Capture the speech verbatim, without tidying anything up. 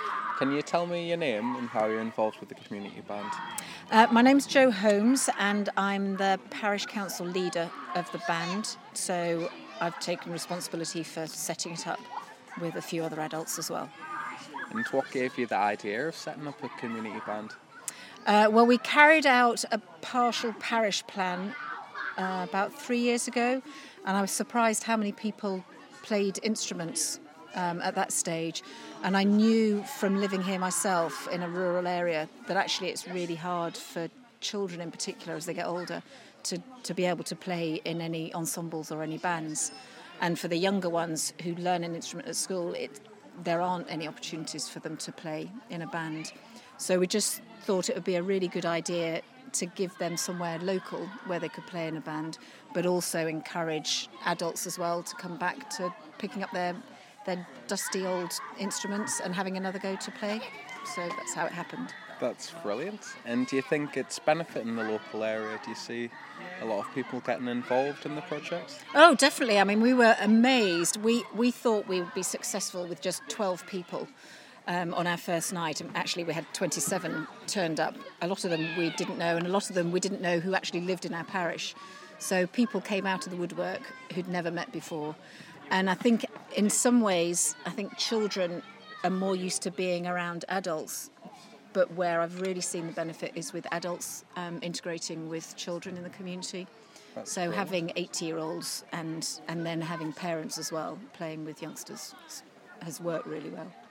Can you tell me your name and how you're involved with the community band? Uh, my name's Jo Holmes and I'm the parish council leader of the band, so I've taken responsibility for setting it up with a few other adults as well. And what gave you the idea of setting up a community band? Uh, well, we carried out a partial parish plan uh, about three years ago, and I was surprised how many people played instruments um, at that stage. And I knew from living here myself in a rural area that actually it's really hard for children in particular as they get older to, to be able to play in any ensembles or any bands. And for the younger ones who learn an instrument at school, it, there aren't any opportunities for them to play in a band. So we just thought it would be a really good idea to give them somewhere local where they could play in a band, but also encourage adults as well to come back to picking up their their dusty old instruments and having another go to play. So that's how it happened. That's brilliant. And do you think it's benefiting the local area? Do you see a lot of people getting involved in the project? Oh, definitely. I mean, we were amazed. We we thought we would be successful with just twelve people um, on our first night. And actually, we had twenty-seven turned up. A lot of them we didn't know, and a lot of them we didn't know who actually lived in our parish. So people came out of the woodwork who'd never met before. And I think in some ways, I think children are more used to being around adults, but where I've really seen the benefit is with adults um, integrating with children in the community. That's so brilliant. Having eighty-year-olds and, and then having parents as well playing with youngsters has worked really well.